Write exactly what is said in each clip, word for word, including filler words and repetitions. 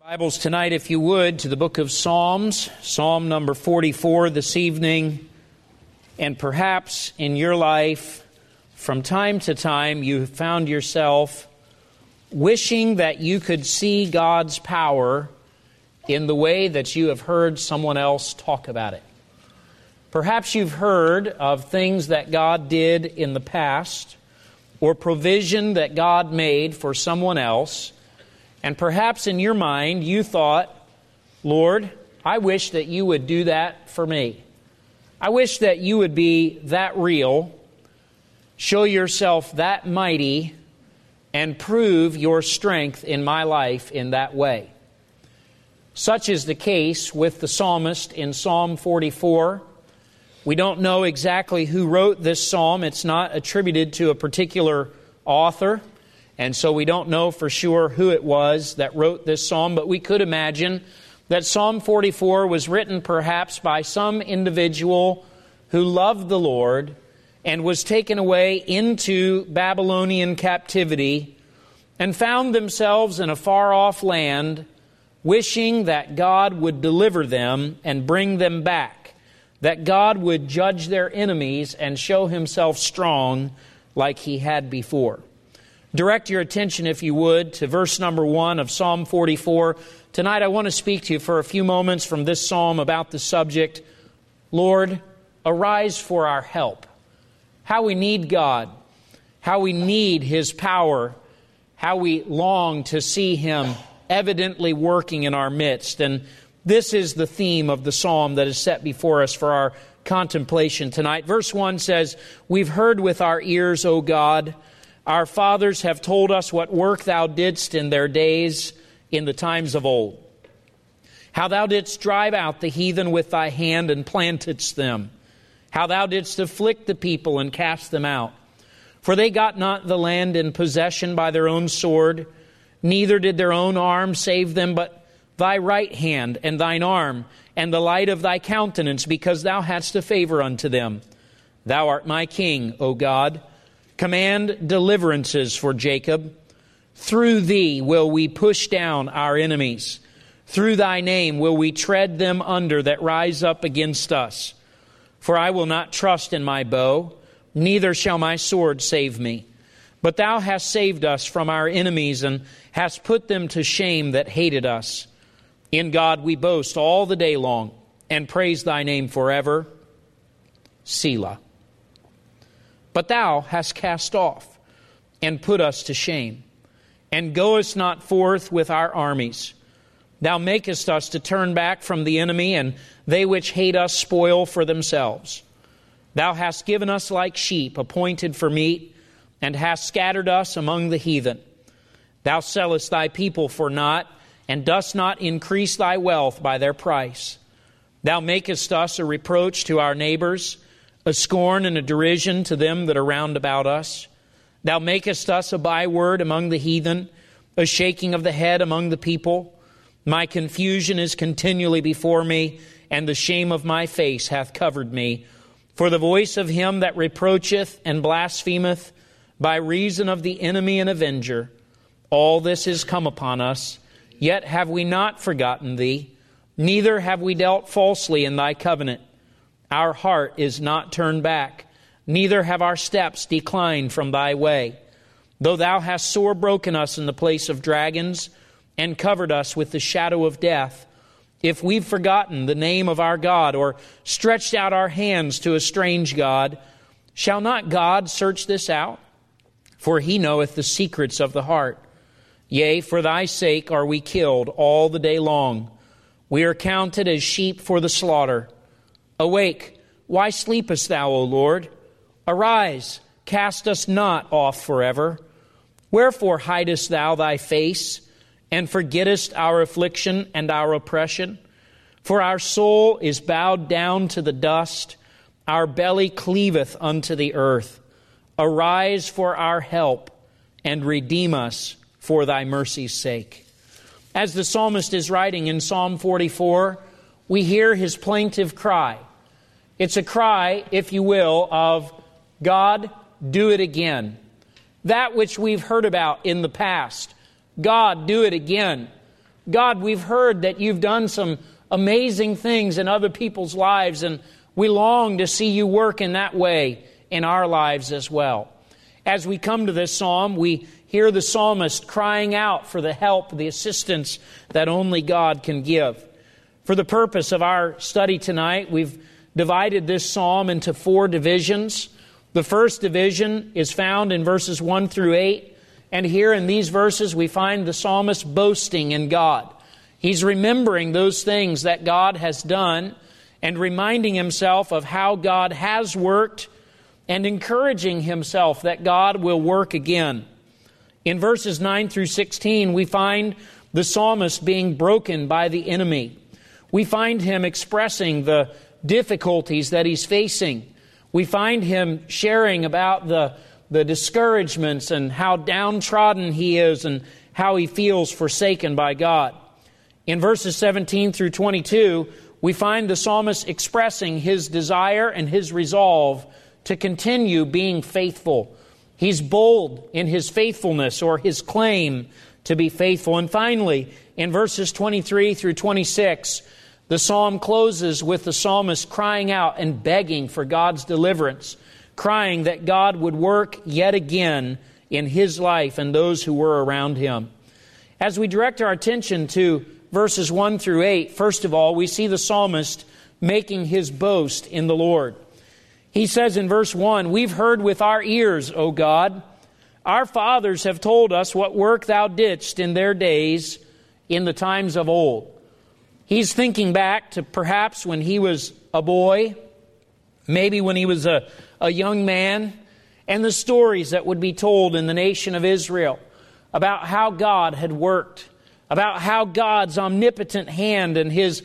Bibles tonight, if you would, to the book of Psalms, Psalm number forty-four this evening. And perhaps in your life, from time to time, you found yourself wishing that you could see God's power in the way that you have heard someone else talk about it. Perhaps you've heard of things that God did in the past, or provision that God made for someone else. And perhaps in your mind you thought, Lord, I wish that you would do that for me. I wish that you would be that real, show yourself that mighty, and prove your strength in my life in that way. Such is the case with the psalmist in Psalm forty-four. We don't know exactly who wrote this psalm. It's not attributed to a particular author. And so we don't know for sure who it was that wrote this psalm, but we could imagine that Psalm forty-four was written perhaps by some individual who loved the Lord and was taken away into Babylonian captivity and found themselves in a far-off land, wishing that God would deliver them and bring them back, that God would judge their enemies and show Himself strong like He had before. Direct your attention, if you would, to verse number one of Psalm forty-four. Tonight I want to speak to you for a few moments from this psalm about the subject, Lord, arise for our help. How we need God, how we need His power, how we long to see Him evidently working in our midst. And this is the theme of the psalm that is set before us for our contemplation tonight. Verse one says, we've heard with our ears, O God, our fathers have told us what work Thou didst in their days in the times of old. How Thou didst drive out the heathen with Thy hand and plantedst them. How Thou didst afflict the people and cast them out. For they got not the land in possession by their own sword, neither did their own arm save them, but Thy right hand and Thine arm and the light of Thy countenance, because Thou hadst a favor unto them. Thou art my King, O God. Command deliverances for Jacob. Through Thee will we push down our enemies. Through Thy name will we tread them under that rise up against us. For I will not trust in my bow, neither shall my sword save me. But Thou hast saved us from our enemies, and hast put them to shame that hated us. In God we boast all the day long, and praise Thy name forever. Selah. But Thou hast cast off, and put us to shame, and goest not forth with our armies. Thou makest us to turn back from the enemy, and they which hate us spoil for themselves. Thou hast given us like sheep appointed for meat, and hast scattered us among the heathen. Thou sellest Thy people for naught, and dost not increase Thy wealth by their price. Thou makest us a reproach to our neighbors, a scorn and a derision to them that are round about us. Thou makest us a byword among the heathen, a shaking of the head among the people. My confusion is continually before me, and the shame of my face hath covered me. For the voice of him that reproacheth and blasphemeth, by reason of the enemy and avenger, all this is come upon us. Yet have we not forgotten Thee, neither have we dealt falsely in Thy covenant. Our heart is not turned back, neither have our steps declined from Thy way. Though Thou hast sore broken us in the place of dragons, and covered us with the shadow of death, if we've forgotten the name of our God, or stretched out our hands to a strange God, shall not God search this out? For He knoweth the secrets of the heart. Yea, for Thy sake are we killed all the day long. We are counted as sheep for the slaughter. Awake, why sleepest Thou, O Lord? Arise, cast us not off forever. Wherefore hidest Thou Thy face, and forgettest our affliction and our oppression? For our soul is bowed down to the dust, our belly cleaveth unto the earth. Arise for our help, and redeem us for Thy mercy's sake. As the psalmist is writing in Psalm forty-four, we hear his plaintive cry. It's a cry, if you will, of God, do it again. That which we've heard about in the past, God, do it again. God, we've heard that you've done some amazing things in other people's lives, and we long to see you work in that way in our lives as well. As we come to this psalm, we hear the psalmist crying out for the help, the assistance that only God can give. For the purpose of our study tonight, we've divided this psalm into four divisions. The first division is found in verses one through eight. And here in these verses, we find the psalmist boasting in God. He's remembering those things that God has done and reminding himself of how God has worked and encouraging himself that God will work again. In verses nine through sixteen, we find the psalmist being broken by the enemy. We find him expressing the difficulties that he's facing. We find him sharing about the, the discouragements and how downtrodden he is and how he feels forsaken by God. In verses seventeen through twenty-two, we find the psalmist expressing his desire and his resolve to continue being faithful. He's bold in his faithfulness or his claim to be faithful. And finally, in verses twenty-three through twenty-six, the psalm closes with the psalmist crying out and begging for God's deliverance, crying that God would work yet again in his life and those who were around him. As we direct our attention to verses one through eight, first of all, we see the psalmist making his boast in the Lord. He says in verse one, "We've heard with our ears, O God. Our fathers have told us what work thou didst in their days, in the times of old." He's thinking back to perhaps when he was a boy, maybe when he was a, a young man, and the stories that would be told in the nation of Israel about how God had worked, about how God's omnipotent hand and His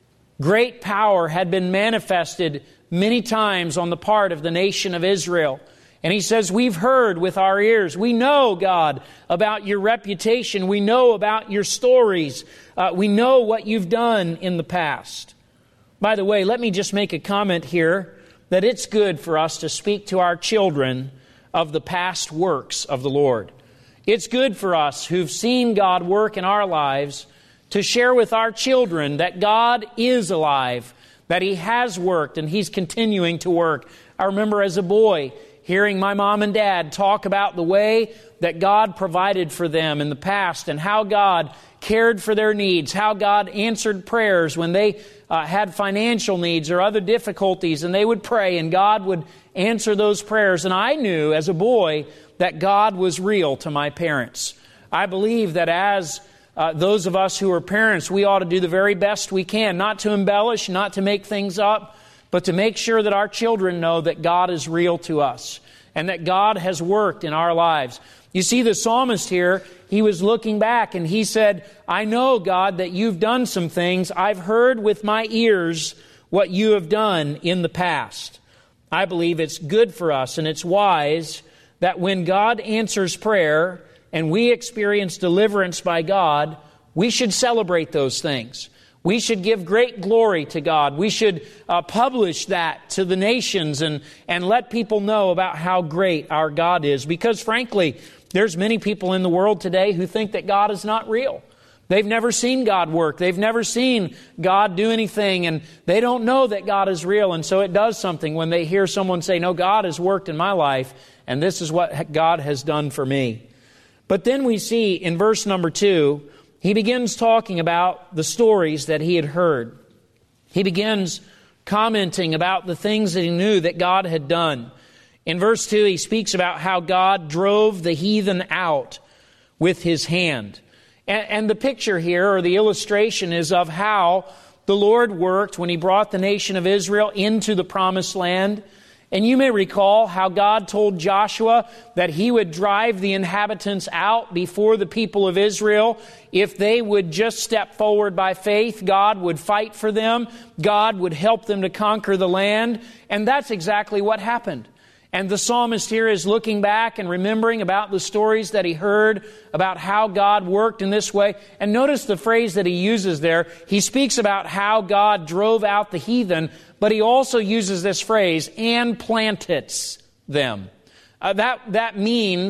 great power had been manifested many times on the part of the nation of Israel. And he says, we've heard with our ears. We know, God, about your reputation. We know about your stories. Uh, we know what you've done in the past. By the way, let me just make a comment here that it's good for us to speak to our children of the past works of the Lord. It's good for us who've seen God work in our lives to share with our children that God is alive, that He has worked and He's continuing to work. I remember as a boy hearing my mom and dad talk about the way that God provided for them in the past and how God cared for their needs, how God answered prayers when they uh, had financial needs or other difficulties, and they would pray and God would answer those prayers. And I knew as a boy that God was real to my parents. I believe that as uh, those of us who are parents, we ought to do the very best we can, not to embellish, not to make things up, but to make sure that our children know that God is real to us and that God has worked in our lives. You see, the psalmist here, he was looking back and he said, I know, God, that you've done some things. I've heard with my ears what you have done in the past. I believe it's good for us and it's wise that when God answers prayer and we experience deliverance by God, we should celebrate those things. We should give great glory to God. We should uh, publish that to the nations and, and let people know about how great our God is. Because frankly, there's many people in the world today who think that God is not real. They've never seen God work. They've never seen God do anything, and they don't know that God is real. And so it does something when they hear someone say, no, God has worked in my life, and this is what God has done for me. But then we see in verse number two, he begins talking about the stories that he had heard. He begins commenting about the things that he knew that God had done. In verse two, he speaks about how God drove the heathen out with His hand. And, and the picture here, or the illustration, is of how the Lord worked when He brought the nation of Israel into the promised land. And you may recall how God told Joshua that He would drive the inhabitants out before the people of Israel. If they would just step forward by faith, God would fight for them. God would help them to conquer the land. And that's exactly what happened. And the psalmist here is looking back and remembering about the stories that he heard about how God worked in this way. And notice the phrase that he uses there. He speaks about how God drove out the heathen, but he also uses this phrase, and planted them. Uh, that, that means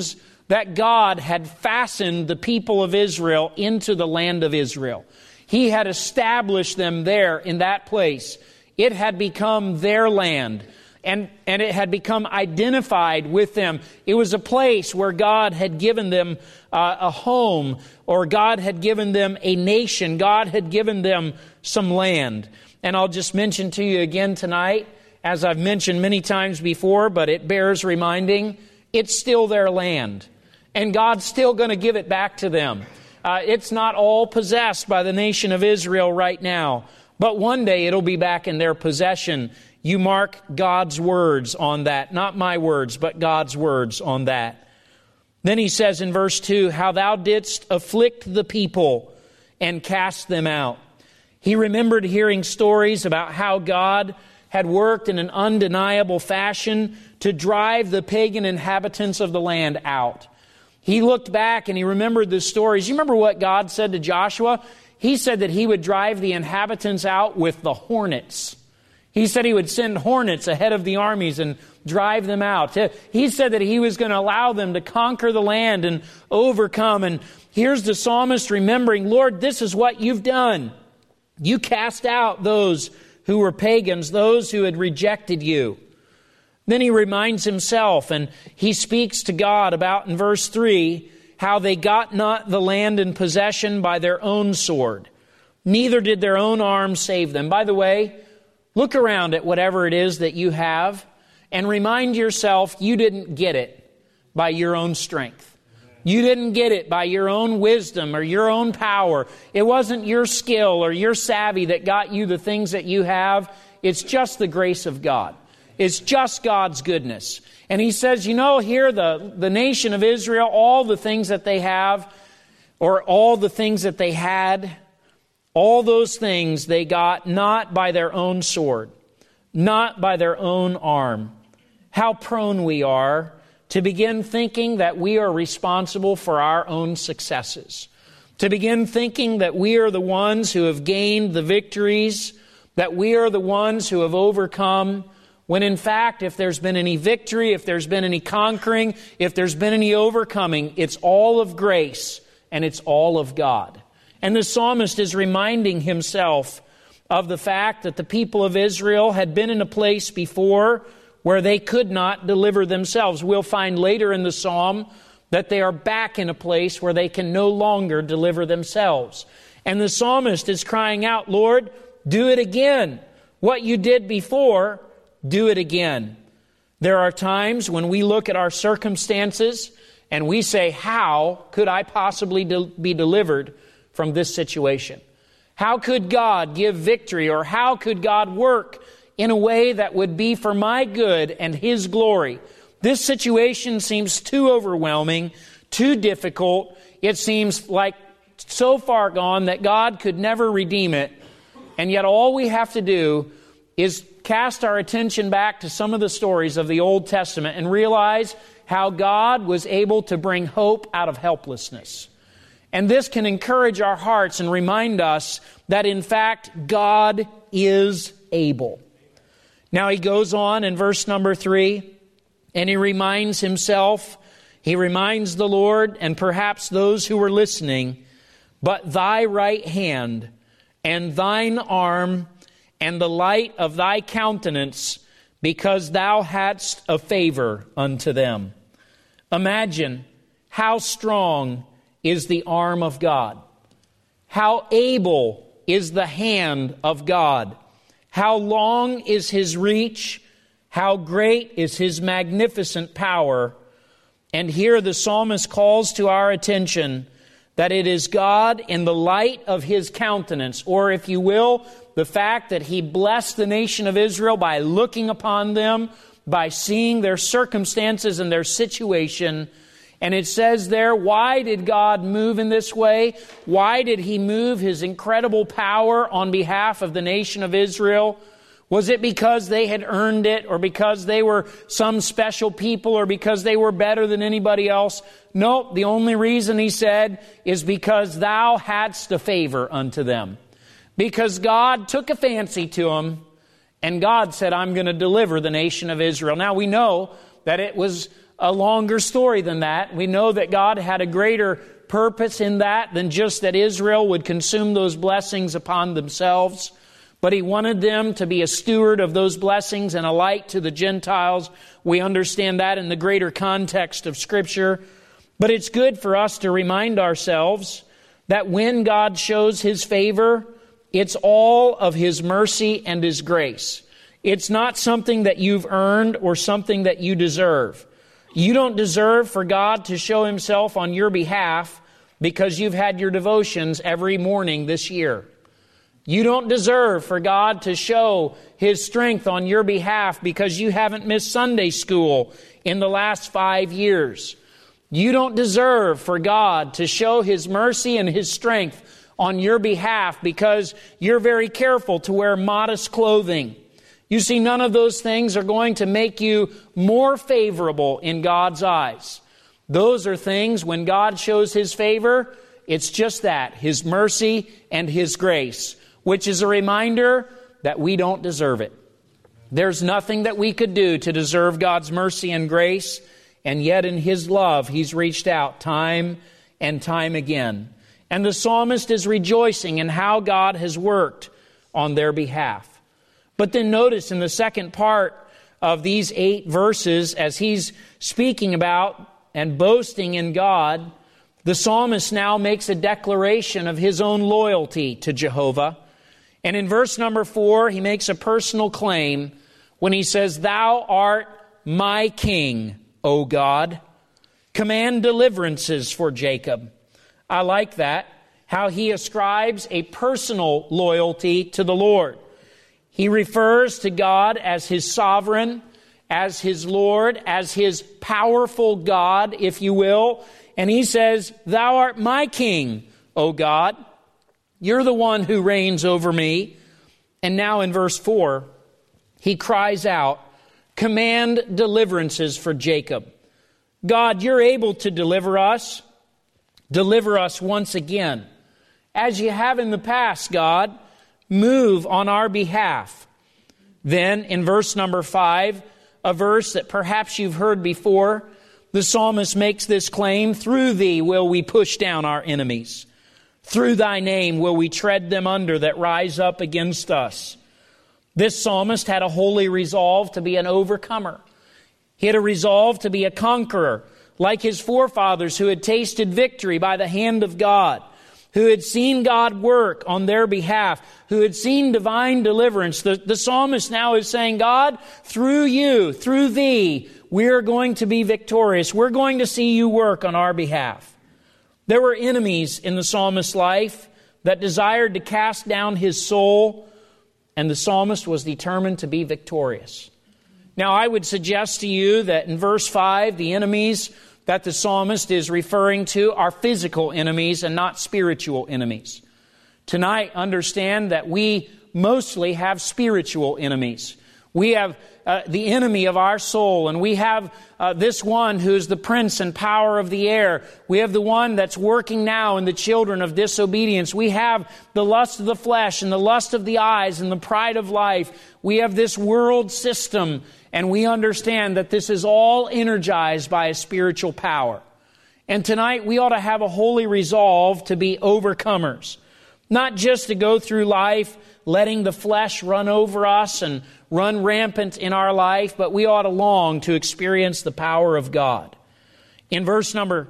that God had fastened the people of Israel into the land of Israel. He had established them there in that place. It had become their land, and, and it had become identified with them. It was a place where God had given them uh, a home, or God had given them a nation. God had given them some land. And I'll just mention to you again tonight, as I've mentioned many times before, but it bears reminding, it's still their land. And God's still going to give it back to them. Uh, it's not all possessed by the nation of Israel right now, but one day it'll be back in their possession. You mark God's words on that. Not my words, but God's words on that. Then he says in verse two, how thou didst afflict the people and cast them out. He remembered hearing stories about how God had worked in an undeniable fashion to drive the pagan inhabitants of the land out. He looked back and he remembered the stories. You remember what God said to Joshua? He said that he would drive the inhabitants out with the hornets. He said he would send hornets ahead of the armies and drive them out. He said that he was going to allow them to conquer the land and overcome. And here's the psalmist remembering, Lord, this is what you've done. You cast out those who were pagans, those who had rejected you. Then he reminds himself, and he speaks to God about in verse three, how they got not the land in possession by their own sword, neither did their own arm save them. By the way, look around at whatever it is that you have and remind yourself you didn't get it by your own strength. You didn't get it by your own wisdom or your own power. It wasn't your skill or your savvy that got you the things that you have. It's just the grace of God. It's just God's goodness. And he says, you know, here the, the nation of Israel, all the things that they have, or all the things that they had, all those things they got not by their own sword, not by their own arm. How prone we are to begin thinking that we are responsible for our own successes, to begin thinking that we are the ones who have gained the victories, that we are the ones who have overcome, when in fact, if there's been any victory, if there's been any conquering, if there's been any overcoming, it's all of grace and it's all of God. And the psalmist is reminding himself of the fact that the people of Israel had been in a place before where they could not deliver themselves. We'll find later in the psalm that they are back in a place where they can no longer deliver themselves. And the psalmist is crying out, Lord, do it again. What you did before, do it again. There are times when we look at our circumstances and we say, how could I possibly de- be delivered from this situation? How could God give victory, or how could God work in a way that would be for my good and His glory? This situation seems too overwhelming, too difficult. It seems like so far gone that God could never redeem it. And yet all we have to do is cast our attention back to some of the stories of the Old Testament and realize how God was able to bring hope out of helplessness. And this can encourage our hearts and remind us that in fact God is able. Now he goes on in verse number three, and he reminds himself, he reminds the Lord and perhaps those who were listening, but thy right hand and thine arm and the light of thy countenance, because thou hadst a favor unto them. Imagine how strong is the arm of God. How able is the hand of God. How long is His reach. How great is His magnificent power. And here the psalmist calls to our attention that it is God in the light of His countenance, or if you will, the fact that He blessed the nation of Israel by looking upon them, by seeing their circumstances and their situation. And it says there, why did God move in this way? Why did He move His incredible power on behalf of the nation of Israel? Was it because they had earned it, or because they were some special people, or because they were better than anybody else? No, the only reason He said is because thou hadst a favor unto them. Because God took a fancy to them, and God said, I'm going to deliver the nation of Israel. Now we know that it was a longer story than that. We know that God had a greater purpose in that than just that Israel would consume those blessings upon themselves. But He wanted them to be a steward of those blessings and a light to the Gentiles. We understand that in the greater context of Scripture. But it's good for us to remind ourselves that when God shows His favor, it's all of His mercy and His grace. It's not something that you've earned or something that you deserve. You don't deserve for God to show Himself on your behalf because you've had your devotions every morning this year. You don't deserve for God to show His strength on your behalf because you haven't missed Sunday school in the last five years. You don't deserve for God to show His mercy and His strength on your behalf because you're very careful to wear modest clothing. You see, none of those things are going to make you more favorable in God's eyes. Those are things, when God shows His favor, it's just that, His mercy and His grace, which is a reminder that we don't deserve it. There's nothing that we could do to deserve God's mercy and grace, and yet in His love, He's reached out time and time again. And the psalmist is rejoicing in how God has worked on their behalf. But then notice in the second part of these eight verses, as he's speaking about and boasting in God, the psalmist now makes a declaration of his own loyalty to Jehovah. And in verse number four, he makes a personal claim when he says, "Thou art my king, O God. Command deliverances for Jacob." I like that, how he ascribes a personal loyalty to the Lord. He refers to God as His sovereign, as His Lord, as His powerful God, if you will. And he says, "Thou art my king, O God. You're the one who reigns over me." And now in verse four, he cries out, "Command deliverances for Jacob." God, you're able to deliver us. Deliver us once again. As you have in the past, God, move on our behalf. Then in verse number five, a verse that perhaps you've heard before, the psalmist makes this claim, "Through Thee will we push down our enemies. Through Thy name will we tread them under that rise up against us." This psalmist had a holy resolve to be an overcomer. He had a resolve to be a conqueror, like his forefathers who had tasted victory by the hand of God, who had seen God work on their behalf, who had seen divine deliverance. The, the psalmist now is saying, "God, through You, through Thee, we're going to be victorious. We're going to see You work on our behalf." There were enemies in the psalmist's life that desired to cast down his soul, and the psalmist was determined to be victorious. Now, I would suggest to you that in verse five, the enemies that the psalmist is referring to are physical enemies and not spiritual enemies. Tonight, understand that we mostly have spiritual enemies. We have uh, the enemy of our soul, and we have uh, this one who's the prince and power of the air. We have the one that's working now in the children of disobedience. We have the lust of the flesh and the lust of the eyes and the pride of life. We have this world system, and we understand that this is all energized by a spiritual power. And tonight we ought to have a holy resolve to be overcomers. Not just to go through life letting the flesh run over us and run rampant in our life, but we ought to long to experience the power of God. In verse number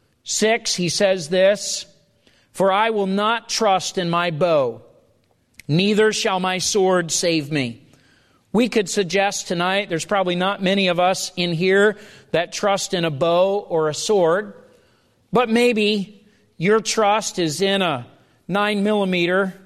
six, he says this, "For I will not trust in my bow, neither shall my sword save me." We could suggest tonight, there's probably not many of us in here that trust in a bow or a sword, but maybe your trust is in a nine millimeter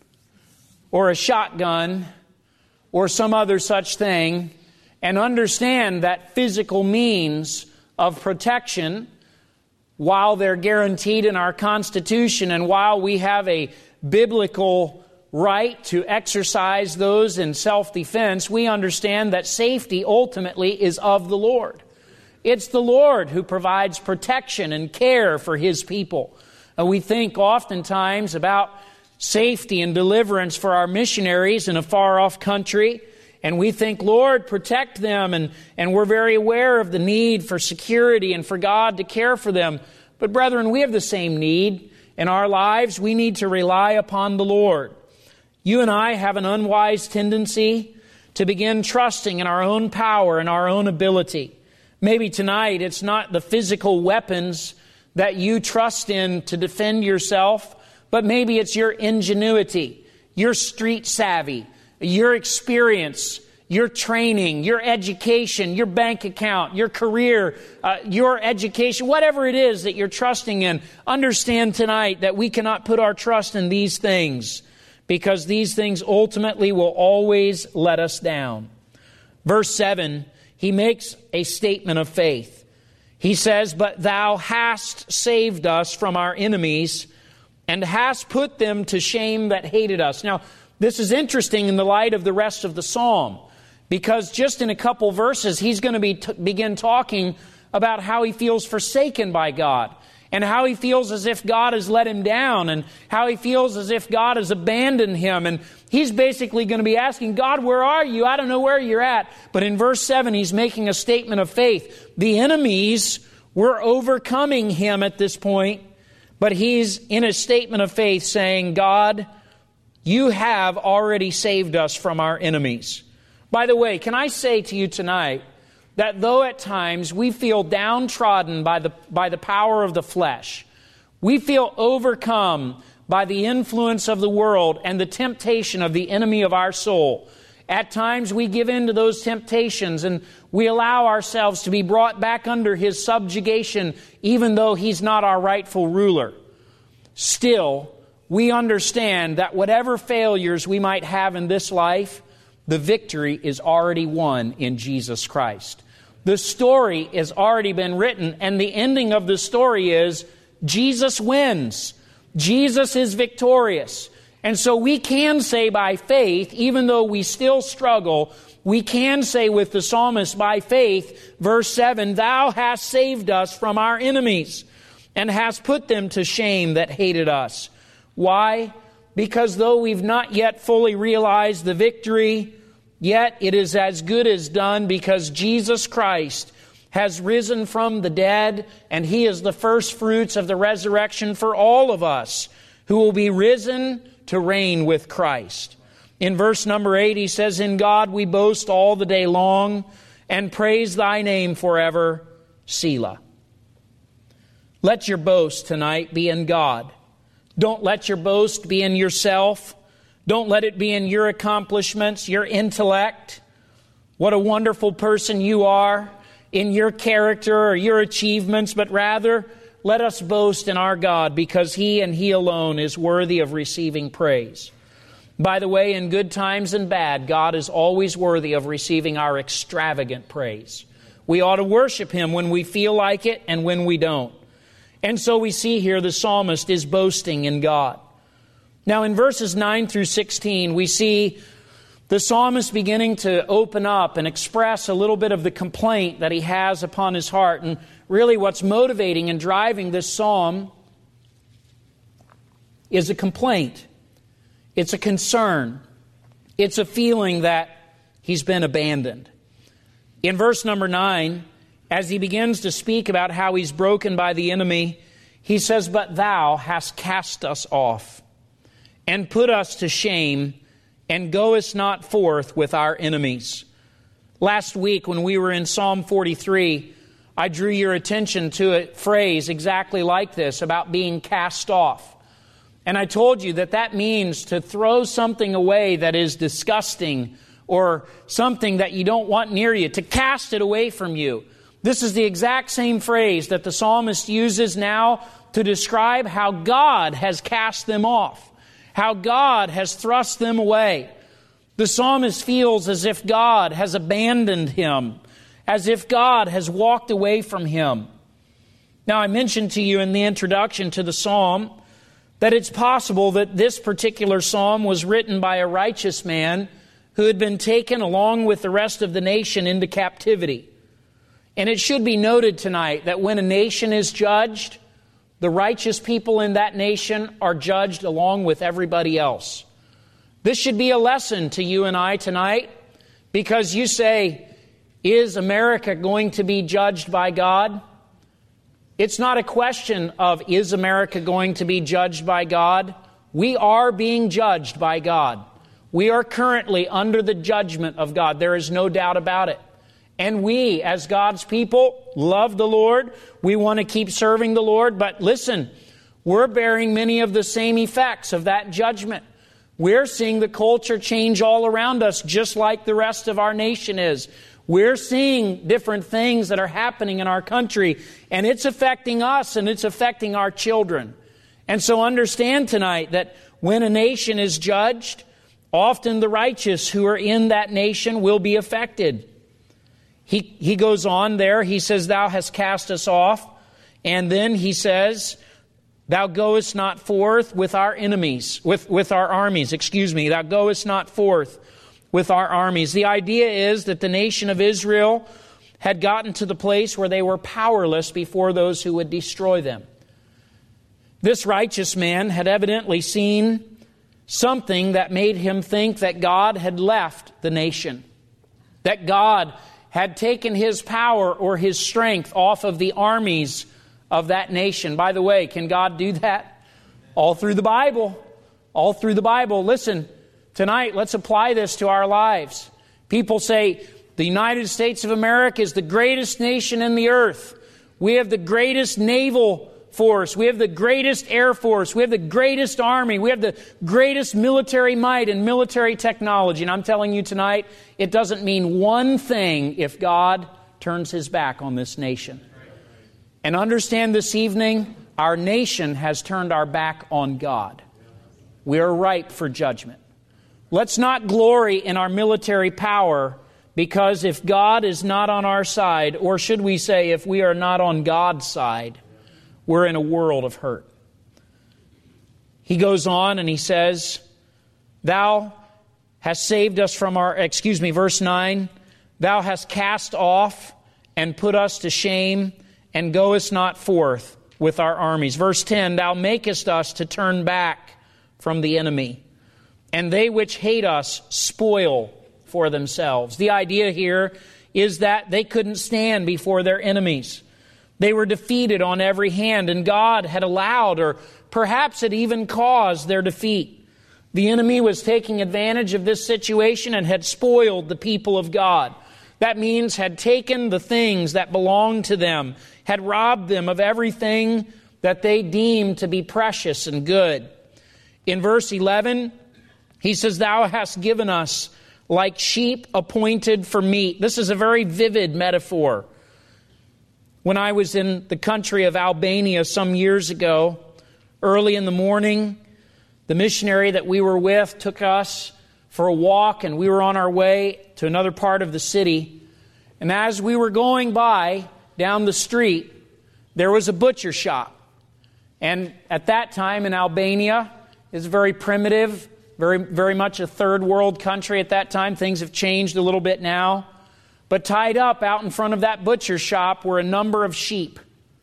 or a shotgun or some other such thing, and understand that physical means of protection, while they're guaranteed in our Constitution and while we have a biblical right to exercise those in self-defense, we understand that safety ultimately is of the Lord. It's the Lord who provides protection and care for His people. And we think oftentimes about safety and deliverance for our missionaries in a far-off country, And we think, Lord, protect them. And, and we're very aware of the need for security and for God to care for them. But brethren, we have the same need in our lives. We need to rely upon the Lord. You and I have an unwise tendency to begin trusting in our own power and our own ability. Maybe tonight it's not the physical weapons that you trust in to defend yourself, but maybe it's your ingenuity, your street savvy, your experience, your training, your education, your bank account, your career, uh, your education, whatever it is that you're trusting in. Understand tonight that we cannot put our trust in these things, because these things ultimately will always let us down. Verse seven, he makes a statement of faith. He says, "But thou hast saved us from our enemies, and hast put them to shame that hated us." Now, this is interesting in the light of the rest of the psalm, because just in a couple verses, he's going to be t- begin talking about how he feels forsaken by God, and how he feels as if God has let him down, and how he feels as if God has abandoned him. And he's basically going to be asking, God, where are you? I don't know where you're at. But in verse seven, he's making a statement of faith. The enemies were overcoming him at this point, but he's in a statement of faith saying, God, you have already saved us from our enemies. By the way, can I say to you tonight, that though at times we feel downtrodden by the, by the power of the flesh, we feel overcome by the influence of the world and the temptation of the enemy of our soul. At times we give in to those temptations and we allow ourselves to be brought back under his subjugation, even though he's not our rightful ruler. Still, we understand that whatever failures we might have in this life, the victory is already won in Jesus Christ. The story has already been written, and the ending of the story is Jesus wins. Jesus is victorious. And so we can say by faith, even though we still struggle, we can say with the psalmist by faith, verse seven, thou hast saved us from our enemies and hast put them to shame that hated us. Why? Because though we've not yet fully realized the victory, yet it is as good as done, because Jesus Christ has risen from the dead, and He is the first fruits of the resurrection for all of us who will be risen to reign with Christ. In verse number eight, he says, in God we boast all the day long and praise Thy name forever, Selah. Let your boast tonight be in God. Don't let your boast be in yourself. Don't let it be in your accomplishments, your intellect, what a wonderful person you are, in your character or your achievements, but rather let us boast in our God, because He and He alone is worthy of receiving praise. By the way, in good times and bad, God is always worthy of receiving our extravagant praise. We ought to worship Him when we feel like it and when we don't. And so we see here the psalmist is boasting in God. Now in verses nine through sixteen, we see the psalmist beginning to open up and express a little bit of the complaint that he has upon his heart. And really what's motivating and driving this psalm is a complaint. It's a concern. It's a feeling that he's been abandoned. In verse number nine, as he begins to speak about how he's broken by the enemy, he says, but thou hast cast us off and put us to shame, and goest not forth with our enemies. Last week when we were in Psalm forty-three, I drew your attention to a phrase exactly like this about being cast off. And I told you that that means to throw something away that is disgusting or something that you don't want near you, to cast it away from you. This is the exact same phrase that the psalmist uses now to describe how God has cast them off, how God has thrust them away. The psalmist feels as if God has abandoned him, as if God has walked away from him. Now, I mentioned to you in the introduction to the psalm that it's possible that this particular psalm was written by a righteous man who had been taken along with the rest of the nation into captivity. And it should be noted tonight that when a nation is judged, the righteous people in that nation are judged along with everybody else. This should be a lesson to you and I tonight, Because you say, is America going to be judged by God? It's not a question of, is America going to be judged by God? We are being judged by God. We are currently under the judgment of God. There is no doubt about it. And we, as God's people, love the Lord. We want to keep serving the Lord. But listen, we're bearing many of the same effects of that judgment. We're seeing the culture change all around us, just like the rest of our nation is. We're seeing different things that are happening in our country, and it's affecting us, and it's affecting our children. And so understand tonight that when a nation is judged, often the righteous who are in that nation will be affected. He, he goes on there, he says, thou hast cast us off. And then he says, thou goest not forth with our enemies, with, with our armies, excuse me. Thou goest not forth with our armies. The idea is that the nation of Israel had gotten to the place where they were powerless before those who would destroy them. This righteous man had evidently seen something that made him think that God had left the nation, that God had taken His power or His strength off of the armies of that nation. By the way, can God do that? All through the Bible. All through the Bible. Listen, tonight, let's apply this to our lives. People say, the United States of America is the greatest nation in the earth. We have the greatest naval force. We have the greatest air force. We have the greatest army. We have the greatest military might and military technology. And I'm telling you tonight, it doesn't mean one thing if God turns His back on this nation. And understand this evening, our nation has turned our back on God. We are ripe for judgment. Let's not glory in our military power, because if God is not on our side, or should we say, if we are not on God's side, we're in a world of hurt. He goes on and he says, thou hast saved us from our, excuse me, verse nine, thou hast cast off and put us to shame, and goest not forth with our armies. Verse ten, thou makest us to turn back from the enemy, and they which hate us spoil for themselves. The idea here is that they couldn't stand before their enemies. They were defeated on every hand, and God had allowed, or perhaps had even caused, their defeat. The enemy was taking advantage of this situation and had spoiled the people of God. That means had taken the things that belonged to them, had robbed them of everything that they deemed to be precious and good. In verse eleven, he says, thou hast given us like sheep appointed for meat. This is a very vivid metaphor. When I was in the country of Albania some years ago, early in the morning, the missionary that we were with took us for a walk, and we were on our way to another part of the city. And as we were going by down the street, there was a butcher shop. And at that time in Albania, it's very primitive, very, very much a third world country at that time. Things have changed a little bit now. But tied up out in front of that butcher shop were a number of sheep.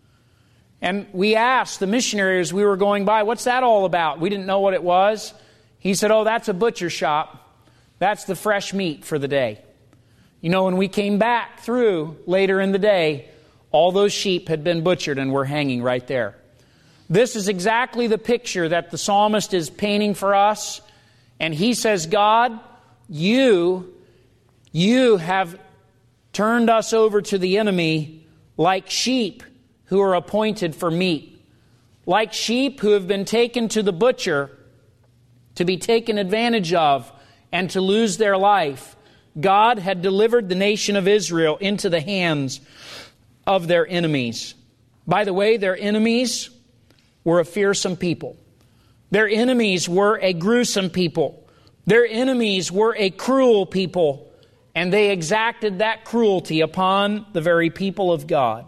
And we asked the missionary as we were going by, what's that all about? We didn't know what it was. He said, oh, that's a butcher shop. That's the fresh meat for the day. You know, when we came back through later in the day, all those sheep had been butchered and were hanging right there. This is exactly the picture that the psalmist is painting for us. And he says, God, you, you have turned us over to the enemy like sheep who are appointed for meat. Like sheep who have been taken to the butcher to be taken advantage of and to lose their life. God had delivered the nation of Israel into the hands of their enemies. By the way, their enemies were a fearsome people. Their enemies were a gruesome people. Their enemies were a cruel people. And they exacted that cruelty upon the very people of God.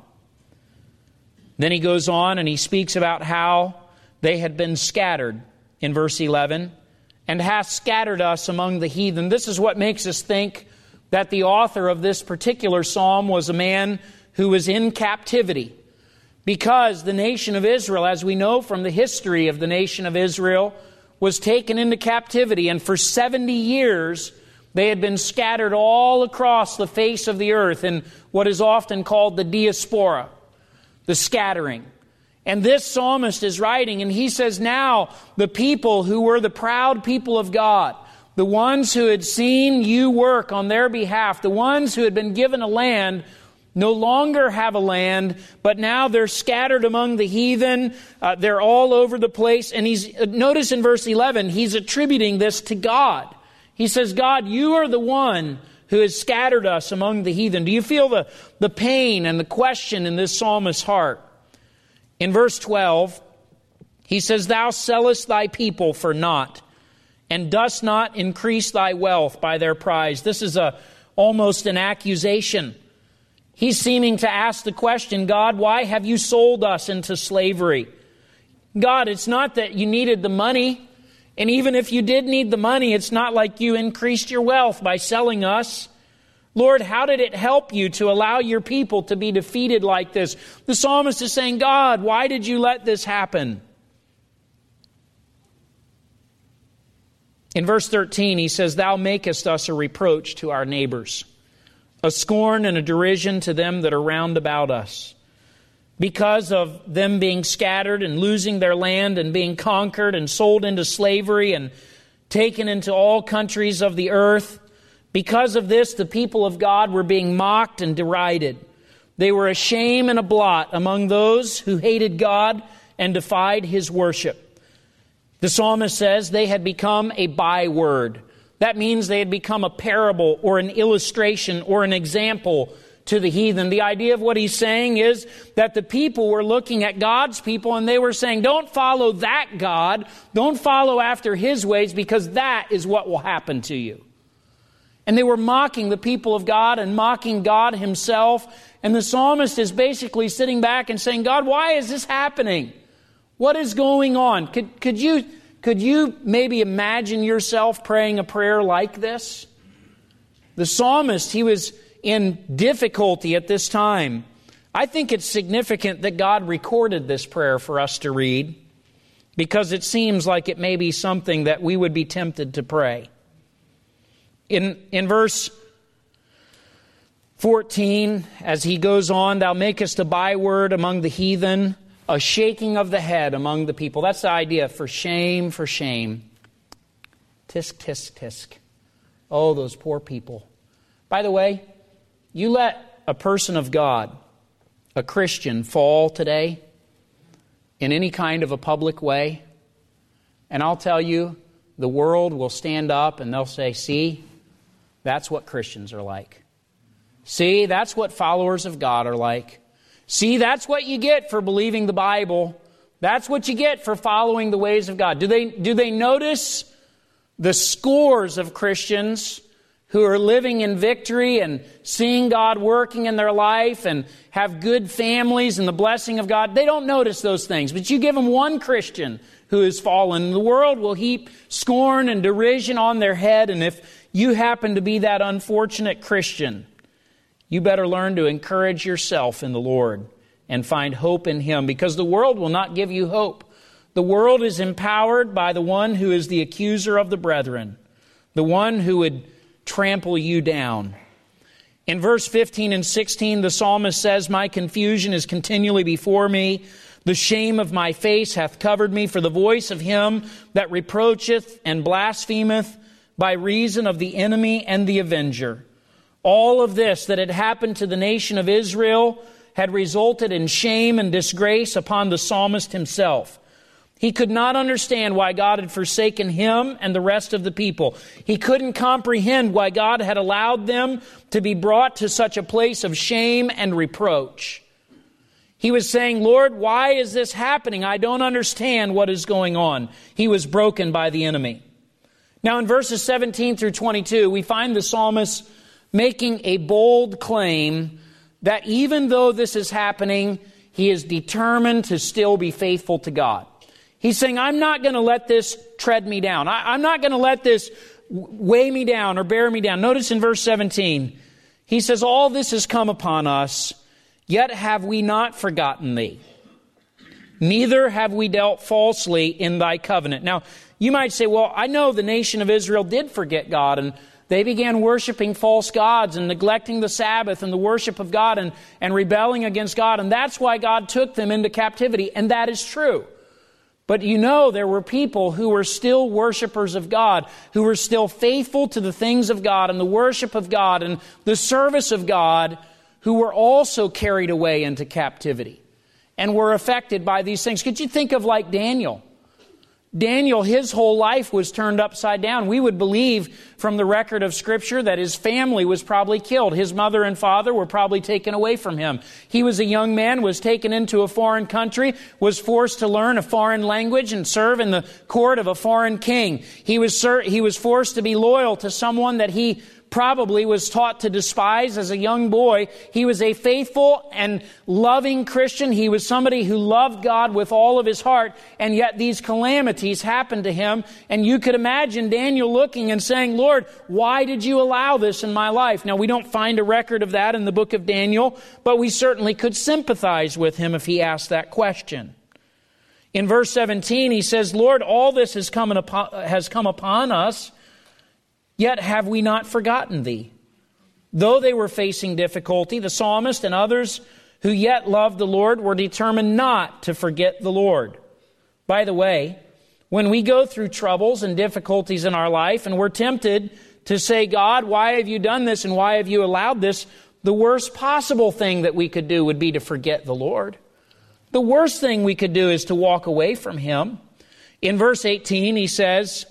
Then he goes on and he speaks about how they had been scattered in verse eleven. And hath scattered us among the heathen. This is what makes us think that the author of this particular psalm was a man who was in captivity. Because the nation of Israel, as we know from the history of the nation of Israel, was taken into captivity. And for seventy years, They had been scattered all across the face of the earth in what is often called the diaspora, the scattering. And this psalmist is writing, and he says, now the people who were the proud people of God, the ones who had seen you work on their behalf, the ones who had been given a land, no longer have a land, but now they're scattered among the heathen. Uh, they're all over the place. And he's notice in verse eleven, he's attributing this to God. He says, God, you are the one who has scattered us among the heathen. Do you feel the, the pain and the question in this psalmist's heart? In verse twelve, he says, thou sellest thy people for naught, and dost not increase thy wealth by their prize. This is a almost an accusation. He's seeming to ask the question, God, why have you sold us into slavery? God, it's not that you needed the money. And even if you did need the money, it's not like you increased your wealth by selling us. Lord, how did it help you to allow your people to be defeated like this? The psalmist is saying, God, why did you let this happen? In verse thirteen, he says, thou makest us a reproach to our neighbors, a scorn and a derision to them that are round about us. Because of them being scattered and losing their land and being conquered and sold into slavery and taken into all countries of the earth, because of this, the people of God were being mocked and derided. They were a shame and a blot among those who hated God and defied His worship. The psalmist says they had become a byword. That means they had become a parable or an illustration or an example to the heathen. The idea of what he's saying is that the people were looking at God's people and they were saying, don't follow that God. Don't follow after His ways, because that is what will happen to you. And they were mocking the people of God and mocking God Himself. And the psalmist is basically sitting back and saying, God, why is this happening? What is going on? Could, could you, could you maybe imagine yourself praying a prayer like this? The psalmist, he was in difficulty at this time. I think it's significant that God recorded this prayer for us to read, because it seems like it may be something that we would be tempted to pray. In, in verse fourteen, as he goes on, thou makest a byword among the heathen, a shaking of the head among the people. That's the idea, for shame, for shame. Tisk, tisk, tisk. Oh, those poor people. By the way, you let a person of God, a Christian, fall today in any kind of a public way, and I'll tell you, the world will stand up and they'll say, see, that's what Christians are like. See, that's what followers of God are like. See, that's what you get for believing the Bible. That's what you get for following the ways of God. Do they, do they notice the scores of Christians who are living in victory and seeing God working in their life and have good families and the blessing of God? They don't notice those things. But you give them one Christian who has fallen, the world will heap scorn and derision on their head. And if you happen to be that unfortunate Christian, you better learn to encourage yourself in the Lord and find hope in Him, because the world will not give you hope. The world is empowered by the one who is the accuser of the brethren, the one who would trample you down. In verse fifteen and sixteen, the psalmist says, my confusion is continually before me. The shame of my face hath covered me, for the voice of him that reproacheth and blasphemeth by reason of the enemy and the avenger. All of this that had happened to the nation of Israel had resulted in shame and disgrace upon the psalmist himself. He could not understand why God had forsaken him and the rest of the people. He couldn't comprehend why God had allowed them to be brought to such a place of shame and reproach. He was saying, Lord, why is this happening? I don't understand what is going on. He was broken by the enemy. Now in verses seventeen through twenty-two, we find the psalmist making a bold claim that even though this is happening, he is determined to still be faithful to God. He's saying, I'm not going to let this tread me down. I, I'm not going to let this weigh me down or bear me down. Notice in verse seventeen, he says, all this has come upon us, yet have we not forgotten thee. Neither have we dealt falsely in thy covenant. Now, you might say, well, I know the nation of Israel did forget God, and They began worshiping false gods and neglecting the Sabbath and the worship of God and, and rebelling against God. And that's why God took them into captivity. And that is true. But you know, there were people who were still worshipers of God, who were still faithful to the things of God and the worship of God and the service of God, who were also carried away into captivity and were affected by these things. Could you think of like Daniel? Daniel, his whole life was turned upside down. We would believe from the record of Scripture that his family was probably killed. His mother and father were probably taken away from him. He was a young man, was taken into a foreign country, was forced to learn a foreign language and serve in the court of a foreign king. He was, he was forced to be loyal to someone that he probably was taught to despise as a young boy. He was a faithful and loving Christian. He was somebody who loved God with all of his heart, and yet these calamities happened to him. And you could imagine Daniel looking and saying, Lord, why did you allow this in my life? Now, we don't find a record of that in the book of Daniel, but we certainly could sympathize with him if he asked that question. In verse seventeen, he says, Lord, all this has come upon, has come upon us, yet have we not forgotten thee. Though they were facing difficulty, the psalmist and others who yet loved the Lord were determined not to forget the Lord. By the way, when we go through troubles and difficulties in our life and we're tempted to say, God, why have you done this and why have you allowed this? The worst possible thing that we could do would be to forget the Lord. The worst thing we could do is to walk away from Him. In verse eighteen, he says,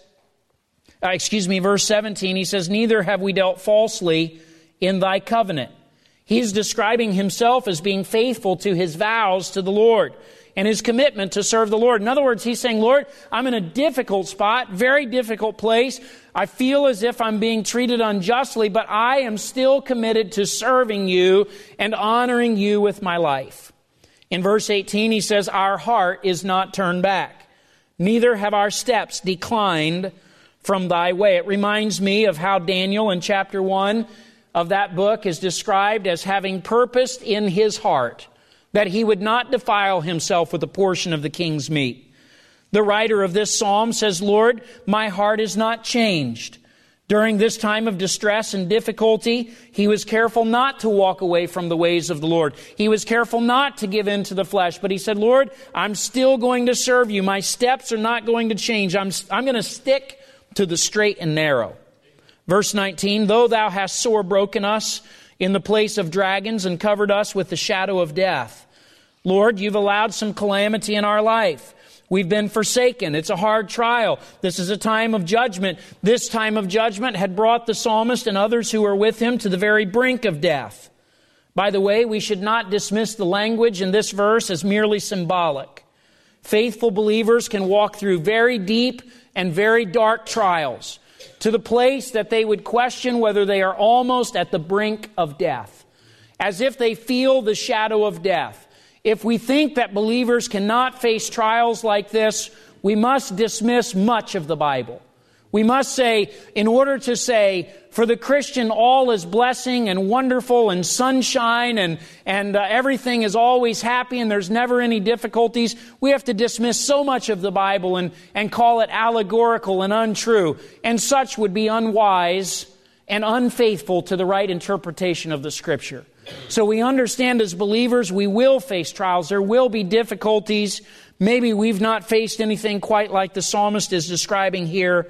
Uh, excuse me, verse seventeen, he says, neither have we dealt falsely in thy covenant. He's describing himself as being faithful to his vows to the Lord and his commitment to serve the Lord. In other words, he's saying, Lord, I'm in a difficult spot, very difficult place. I feel as if I'm being treated unjustly, but I am still committed to serving you and honoring you with my life. In verse eighteen, he says, our heart is not turned back, neither have our steps declined from thy way. It reminds me of how Daniel in chapter one of that book is described as having purposed in his heart that he would not defile himself with a portion of the king's meat. The writer of this psalm says, Lord, my heart is not changed. During this time of distress and difficulty, he was careful not to walk away from the ways of the Lord. He was careful not to give in to the flesh. But he said, Lord, I'm still going to serve you. My steps are not going to change. I'm, I'm going to stick to the straight and narrow. Verse nineteen, though thou hast sore broken us in the place of dragons and covered us with the shadow of death. Lord, you've allowed some calamity in our life. We've been forsaken. It's a hard trial. This is a time of judgment. This time of judgment had brought the psalmist and others who were with him to the very brink of death. By the way, we should not dismiss the language in this verse as merely symbolic. Faithful believers can walk through very deep and very dark trials to the place that they would question whether they are almost at the brink of death, as if they feel the shadow of death. If we think that believers cannot face trials like this, we must dismiss much of the Bible. We must say, in order to say, for the Christian, all is blessing and wonderful and sunshine and, and uh, everything is always happy and there's never any difficulties, we have to dismiss so much of the Bible and, and call it allegorical and untrue. And such would be unwise and unfaithful to the right interpretation of the Scripture. So we understand as believers, we will face trials. There will be difficulties. Maybe we've not faced anything quite like the psalmist is describing here.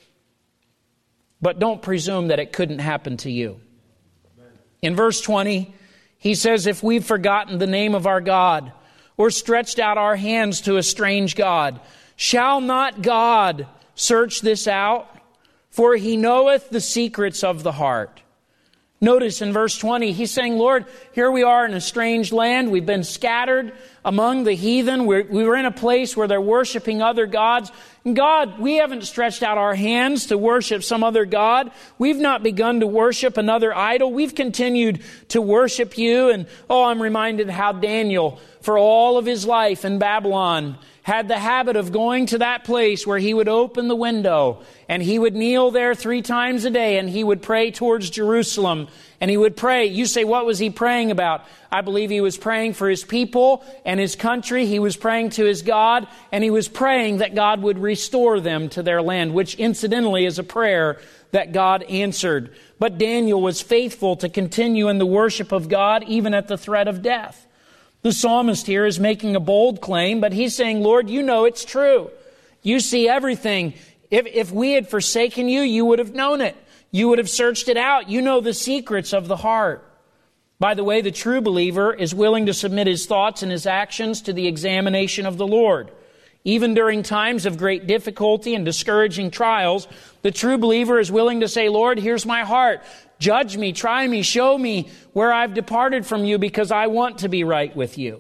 But don't presume that it couldn't happen to you. In verse twenty, he says, if we've forgotten the name of our God or stretched out our hands to a strange God, shall not God search this out? For he knoweth the secrets of the heart. Notice in verse twenty, he's saying, Lord, here we are in a strange land. We've been scattered among the heathen. We're, we were in a place where they're worshiping other gods. And God, we haven't stretched out our hands to worship some other god. We've not begun to worship another idol. We've continued to worship you. And oh, I'm reminded how Daniel, for all of his life in Babylon, had the habit of going to that place where he would open the window and he would kneel there three times a day and he would pray towards Jerusalem. And he would pray. You say, what was he praying about? I believe he was praying for his people and his country. He was praying to his God, and he was praying that God would restore them to their land, which incidentally is a prayer that God answered. But Daniel was faithful to continue in the worship of God even at the threat of death. The psalmist here is making a bold claim, but he's saying, Lord, you know it's true. You see everything. If, if we had forsaken you, you would have known it. You would have searched it out. You know the secrets of the heart. By the way, the true believer is willing to submit his thoughts and his actions to the examination of the Lord. Even during times of great difficulty and discouraging trials, the true believer is willing to say, Lord, here's my heart. Judge me, try me, show me where I've departed from you, because I want to be right with you.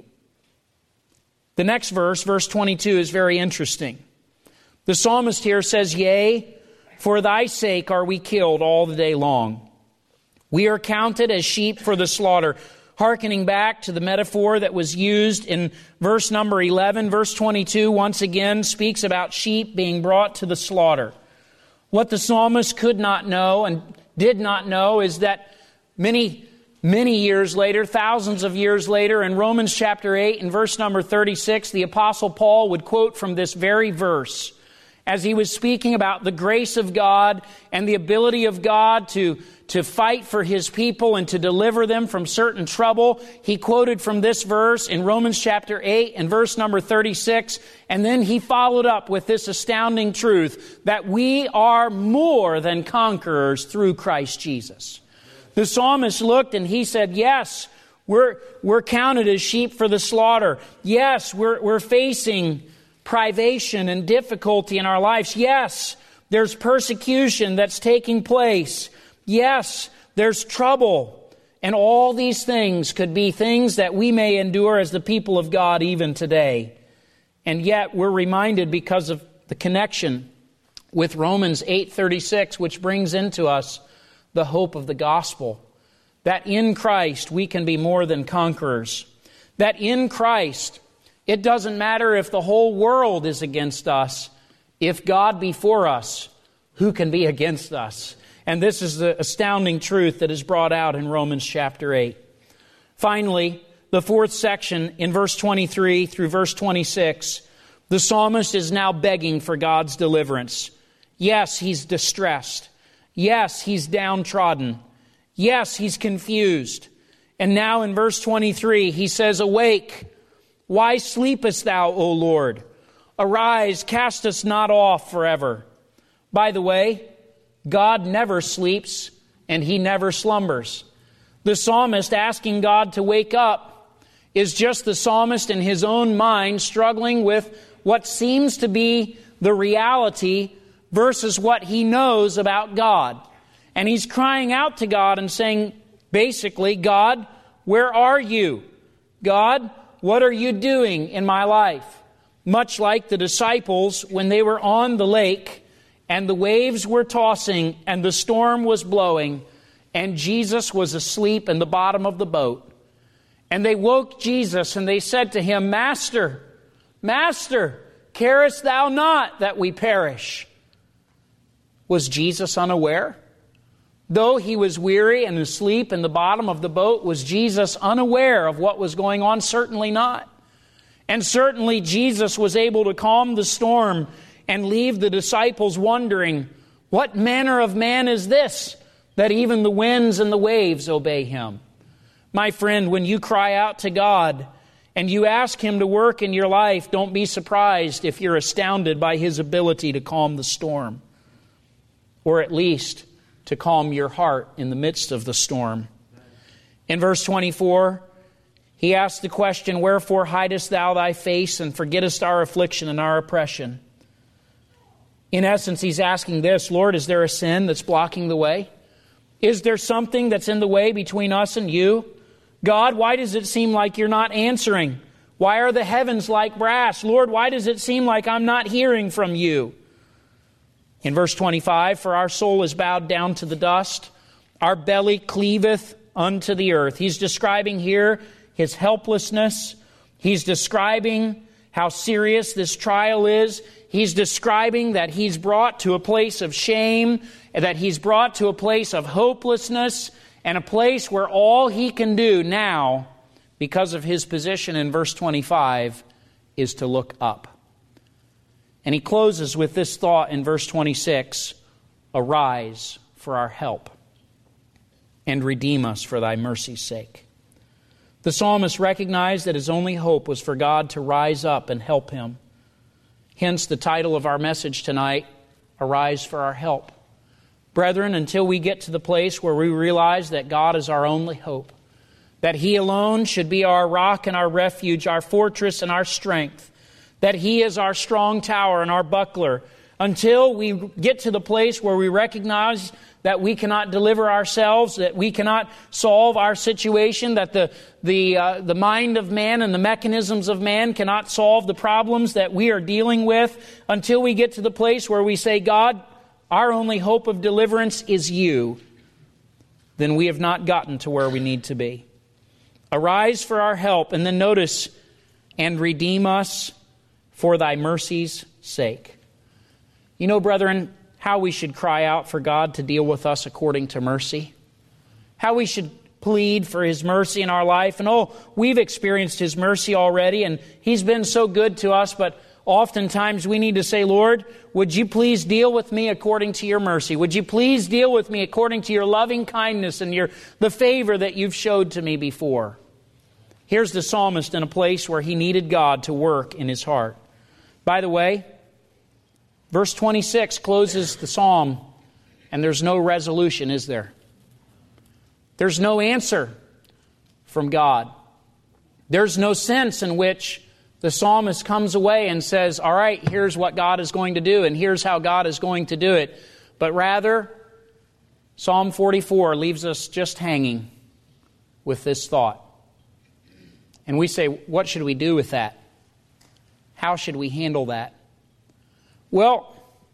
The next verse, verse twenty-two, is very interesting. The psalmist here says, Yea, for thy sake are we killed all the day long. We are counted as sheep for the slaughter. Hearkening back to the metaphor that was used in verse number eleven, verse twenty-two once again speaks about sheep being brought to the slaughter. What the psalmist could not know and did not know is that many, many years later, thousands of years later, in Romans chapter eight and verse number thirty-six, the Apostle Paul would quote from this very verse as he was speaking about the grace of God and the ability of God to, to fight for His people and to deliver them from certain trouble. He quoted from this verse in Romans chapter eight and verse number thirty-six, and then he followed up with this astounding truth that we are more than conquerors through Christ Jesus. The psalmist looked and he said, yes, we're, we're counted as sheep for the slaughter. Yes, we're, we're facing privation and difficulty in our lives. Yes, there's persecution that's taking place. Yes, there's trouble. And all these things could be things that we may endure as the people of God even today. And yet we're reminded, because of the connection with Romans eight thirty-six, which brings into us the hope of the gospel, that in Christ we can be more than conquerors. That in Christ, it doesn't matter if the whole world is against us. If God be for us, who can be against us? And this is the astounding truth that is brought out in Romans chapter eight. Finally, the fourth section in verse twenty-three through verse twenty-six, the psalmist is now begging for God's deliverance. Yes, he's distressed. Yes, he's downtrodden. Yes, he's confused. And now in verse twenty-three, he says, Awake! Why sleepest thou, O Lord? Arise, cast us not off forever. By the way, God never sleeps and He never slumbers. The psalmist asking God to wake up is just the psalmist in his own mind struggling with what seems to be the reality versus what he knows about God. And he's crying out to God and saying, basically, God, where are you? God, what are you doing in my life? Much like the disciples when they were on the lake and the waves were tossing and the storm was blowing and Jesus was asleep in the bottom of the boat. And they woke Jesus and they said to Him, Master, Master, carest thou not that we perish? Was Jesus unaware? Though he was weary and asleep in the bottom of the boat, was Jesus unaware of what was going on? Certainly not. And certainly Jesus was able to calm the storm and leave the disciples wondering, what manner of man is this, that even the winds and the waves obey Him? My friend, when you cry out to God and you ask Him to work in your life, don't be surprised if you're astounded by His ability to calm the storm, or at least to calm your heart in the midst of the storm. In verse twenty-four, he asks the question, Wherefore hidest thou thy face and forgettest our affliction and our oppression? In essence, he's asking this, Lord, is there a sin that's blocking the way? Is there something that's in the way between us and you? God, why does it seem like you're not answering? Why are the heavens like brass? Lord, why does it seem like I'm not hearing from you? In verse twenty-five, for our soul is bowed down to the dust, our belly cleaveth unto the earth. He's describing here his helplessness. He's describing how serious this trial is. He's describing that he's brought to a place of shame, that he's brought to a place of hopelessness, and a place where all he can do now, because of his position in verse twenty-five, is to look up. And he closes with this thought in verse twenty-six, "Arise for our help, and redeem us for thy mercy's sake." The psalmist recognized that his only hope was for God to rise up and help him. Hence the title of our message tonight, Arise for our help. Brethren, until we get to the place where we realize that God is our only hope, that He alone should be our rock and our refuge, our fortress and our strength, that He is our strong tower and our buckler, until we get to the place where we recognize that we cannot deliver ourselves, that we cannot solve our situation, that the the uh, the mind of man and the mechanisms of man cannot solve the problems that we are dealing with, until we get to the place where we say, God, our only hope of deliverance is You, then we have not gotten to where we need to be. Arise for our help, and then notice, and redeem us for Thy mercy's sake. You know, brethren, how we should cry out for God to deal with us according to mercy. How we should plead for His mercy in our life. And oh, we've experienced His mercy already, and He's been so good to us, but oftentimes we need to say, Lord, would You please deal with me according to Your mercy? Would You please deal with me according to Your loving kindness and your the favor that You've showed to me before? Here's the psalmist in a place where he needed God to work in his heart. By the way, verse twenty-six closes the psalm, and there's no resolution, is there? There's no answer from God. There's no sense in which the psalmist comes away and says, all right, here's what God is going to do, and here's how God is going to do it. But rather, Psalm forty-four leaves us just hanging with this thought. And we say, what should we do with that? How should we handle that? Well,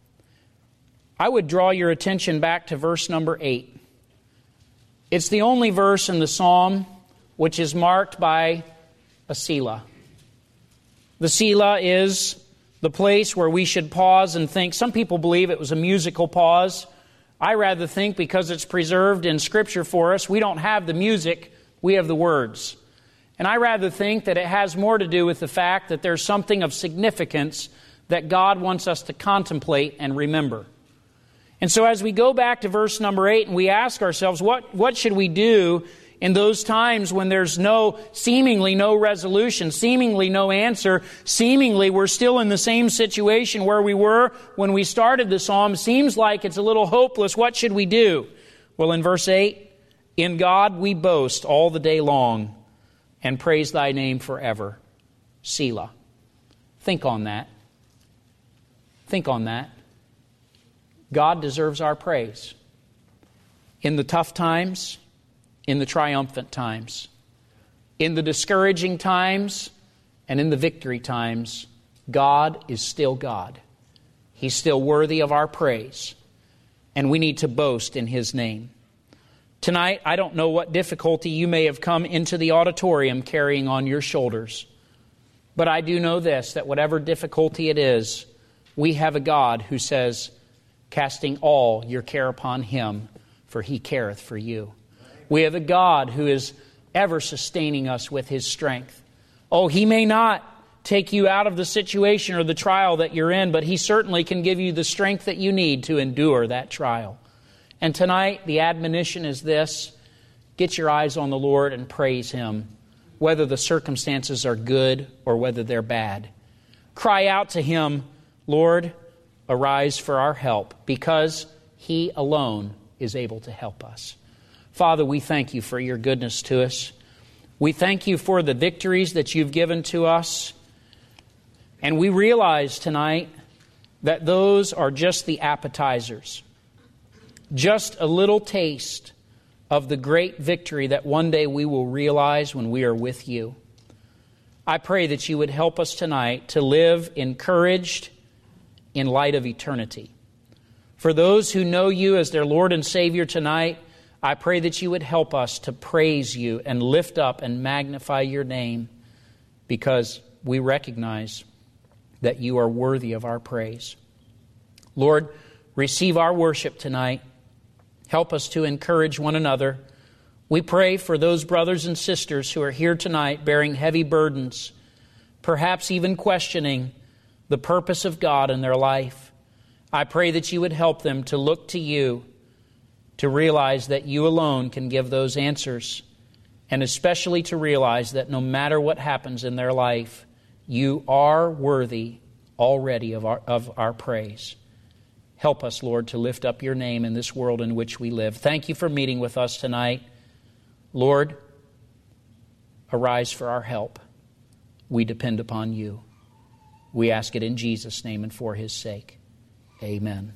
I would draw your attention back to verse number eight. It's the only verse in the psalm which is marked by a Selah. The Selah is the place where we should pause and think. Some people believe it was a musical pause. I rather think, because it's preserved in Scripture for us, we don't have the music, we have the words. And I rather think that it has more to do with the fact that there's something of significance that God wants us to contemplate and remember. And so as we go back to verse number eight and we ask ourselves, what, what should we do in those times when there's no, seemingly no resolution, seemingly no answer, seemingly we're still in the same situation where we were when we started the psalm, seems like it's a little hopeless, what should we do? Well, in verse eight, in God we boast all the day long and praise Thy name forever. Selah. Think on that. Think on that. God deserves our praise. In the tough times, in the triumphant times, in the discouraging times, and in the victory times, God is still God. He's still worthy of our praise. And we need to boast in His name. Tonight, I don't know what difficulty you may have come into the auditorium carrying on your shoulders. But I do know this, that whatever difficulty it is, we have a God who says, casting all your care upon Him, for He careth for you. We have a God who is ever sustaining us with His strength. Oh, He may not take you out of the situation or the trial that you're in, but He certainly can give you the strength that you need to endure that trial. And tonight, the admonition is this: get your eyes on the Lord and praise Him, whether the circumstances are good or whether they're bad. Cry out to Him, Lord, arise for our help, because He alone is able to help us. Father, we thank You for Your goodness to us. We thank You for the victories that You've given to us. And we realize tonight that those are just the appetizers. Just a little taste of the great victory that one day we will realize when we are with You. I pray that You would help us tonight to live encouraged in light of eternity. For those who know You as their Lord and Savior tonight, I pray that You would help us to praise You and lift up and magnify Your name, because we recognize that you are worthy of our praise. Lord, receive our worship tonight. Help us to encourage one another. We pray for those brothers and sisters who are here tonight bearing heavy burdens, perhaps even questioning the purpose of God in their life. I pray that you would help them to look to you, to realize that you alone can give those answers, and especially to realize that no matter what happens in their life, you are worthy already of our, of our praise. Help us, Lord, to lift up your name in this world in which we live. Thank you for meeting with us tonight. Lord, arise for our help. We depend upon you. We ask it in Jesus' name and for his sake. Amen.